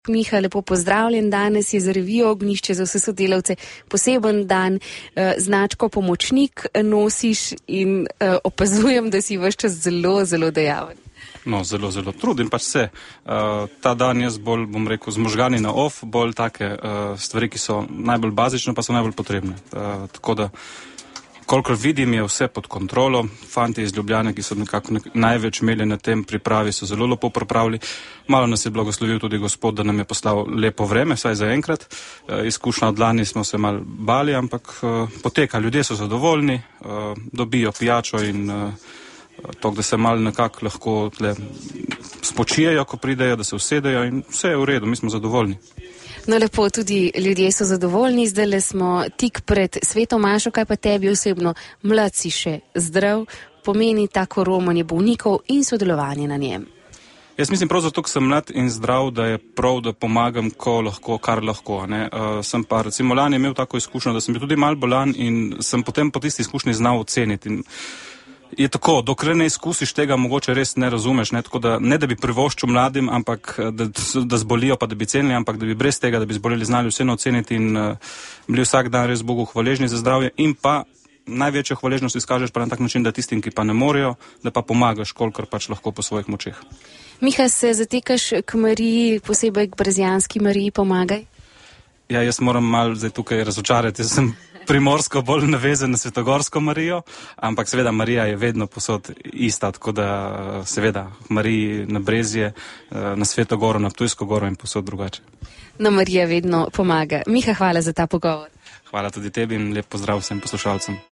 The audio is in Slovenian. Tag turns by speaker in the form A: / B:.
A: Miha, lepo pozdravljen. Danes je za revijo Ognjišče za vse sodelavce poseben dan. Značko pomočnik nosiš in opazujem, da si ves čas zelo, zelo dejaven.
B: No, zelo, zelo trudim pač se. Ta dan jaz bolj, bom rekel, zmožgani na off, bolj take stvari, ki so najbolj bazične, pa so najbolj potrebne. Tako da, kolikor vidim, je vse pod kontrolo. Fanti iz Ljubljane, ki so nekako največ imeli na tem pripravi, so zelo lepo pripravili. Malo nas je blagoslovil tudi gospod, da nam je poslal lepo vreme, vsaj za enkrat. Izkušnja od lani smo se malo bali, ampak poteka. Ljudje so zadovoljni, dobijo pijačo in to, da se malo nekako lahko spočijejo, ko pridejo, da se usedejo in vse je v redu, mi smo zadovoljni.
A: No lepo, tudi ljudje so zadovoljni, zdajle smo tik pred sveto mašo, kaj pa tebi osebno, mlad si še zdrav, pomeni tako romanje bolnikov in sodelovanje na njem.
B: Jaz mislim prav zato, ker sem mlad in zdrav, da je prav, da pomagam, ko lahko, kar lahko. Sem pa recimo lani imel tako izkušnjo, da sem bil tudi malo bolan in sem potem po tisti izkušnji znal oceniti. In je tako, dokler ne izkusiš tega, mogoče res ne razumeš, tako da ne da bi privoščil mladim, ampak da zbolijo, pa da bi cenili, ampak da bi brez tega, da bi zboleli, znali vseeno oceniti in bili vsak dan res Bogu hvaležni za zdravje in pa največjo hvaležnost izkažeš pa na tak način, da tistim, ki pa ne morejo, da pa pomagaš, kolikor pač lahko po svojih močeh.
A: Miha, se zatekaš k Mariji, posebej k Brezjanski Mariji, pomagaj?
B: Ja, jaz moram malo zdaj tukaj razočarati, jaz sem primorsko bolj navezan na Svetogorsko Marijo, ampak seveda Marija je vedno posod ista, tako da seveda Mariji na Brezje, na Sveto Goro, na Ptujsko Goro in posod drugače.
A: No, Marija vedno pomaga. Miha, hvala za ta pogovor.
B: Hvala tudi tebi in lep pozdrav vsem poslušalcem.